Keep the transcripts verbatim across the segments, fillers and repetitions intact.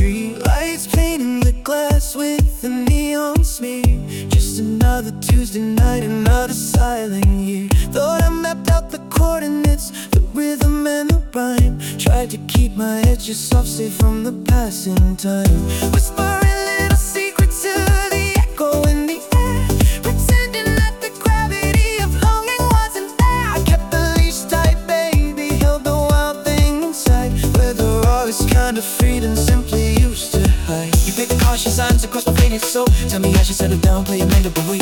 Street lights painting the glass with a neon smear. Just another Tuesday night, another silent year. Thought I mapped out the coordinates, the rhythm and the rhyme. Tried to keep my edges soft, safe from the passing time. Whispering little secrets to the echo in the air, pretending that the gravity of longing wasn't there. I kept the leash tight, baby, held the wild thing inside, where the rawest kind of freedom simply used to hide. You picked the caution signs across my faded soul. Tell me I should settle down, play a mandible.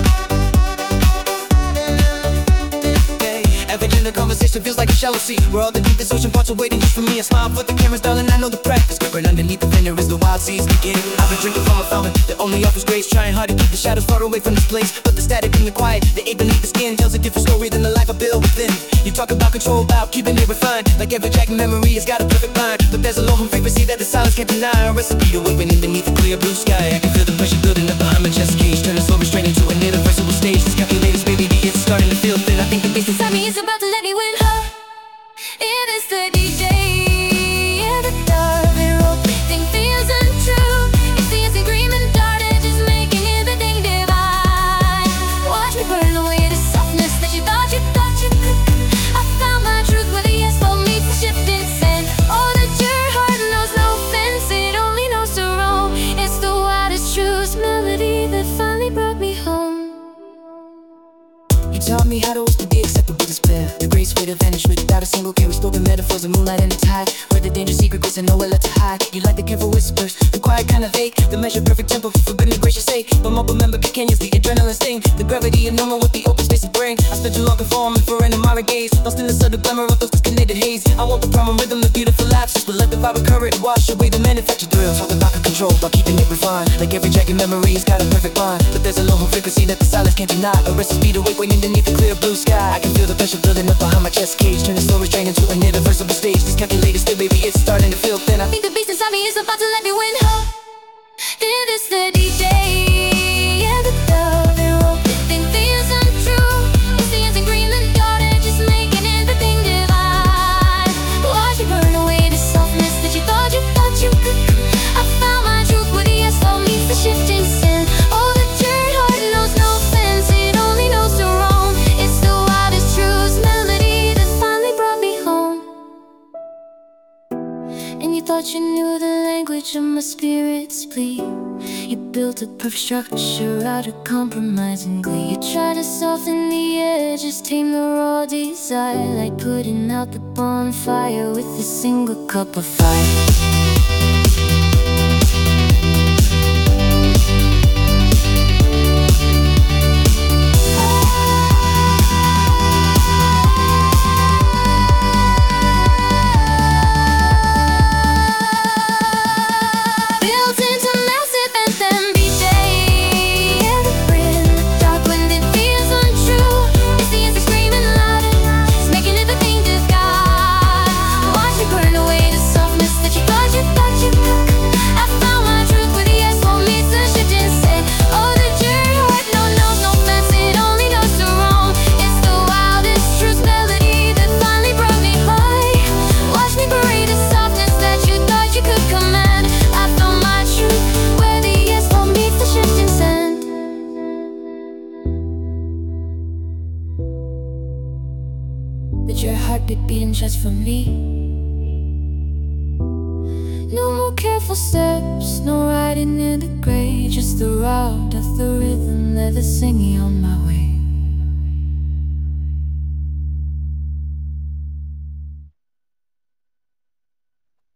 Average in the conversation feels like a shallow sea, where all the deepest ocean parts are waiting just for me. I smile for the cameras, darling, I know the practice, but underneath the fender is the wild seas begin. I've been drinking from a fountain that only offers grace, trying hard to keep the shadows far away from this place. But the static in the quiet, the ache beneath the skin, tells a different story than the life I build within. You talk about control, about keeping it refined, like every jack memory has got a perfect line. But there's a low home frequency that the silence can't deny, a recipe to wake beneath the clear blue sky. I can feel the pressure building up behind my chest cage, turning slow restraint into an irreversible stage. This calculated baby, it's starting to feel thin. I think the beast inside me is about to let me win. It is the D J, yeah, the dark and rope thing feels untrue. It's the instant green and dark, just making everything divine. Watch me burn away the softness that you thought you thought you could. I found my truth where the asphalt meets the shifting sand. Oh, that your heart knows no fence, it only knows to roam. It's the wildest, truest melody that finally brought me home. You taught me how to whisper the acceptable despair, the grace way to vanish without a single care. Restore the metaphors of moonlight and the tide, where the danger secret gets and nowhere left to hide. You like the careful whispers, the quiet kind of vague, the measured perfect tempo for goodness gracious sake. But more remember Canyons, the adrenaline sting, the gravity of normal with the open space of brain. I spent too long conforming for an admiring gaze, lost in the subtle glamour of those disconnected haze. I want the primal rhythm, the beautiful lapses, but let the vibrant current wash away the manufactured thrills. Talk about control, about keeping it refined, like every jagged memory has got a perfect line. But there's a low home frequency that the silence can't deny, a recipe to wake waiting beneath the clear blue sky. I can feel the pressure building up behind my chest cage, turning slow restraint into an irreversible stage. These calculated still, baby, it's starting to feel thin. I think the beast inside me is about to let me win. Huh? It is the D J, yeah, the love and rope thing feels untrue. It's the instant green and dark, just making everything divine. Watch me burn away the softness that you thought you thought you could. I found my truth where the asphalt meets the shifting sand. Oh, the dirt heart knows no fence, it only knows to roam. It's the wildest, truest melody that finally brought me home. And you thought you knew the language of my spirit's plea. You built a perfect structure out of compromising glee. You tried to soften the edges, tame the raw desire, like putting out the bonfire with a single cup of fire. That your heartbeat beating just for me. No more careful steps, no riding in the gray, just the route of the rhythm, leather singing on my way.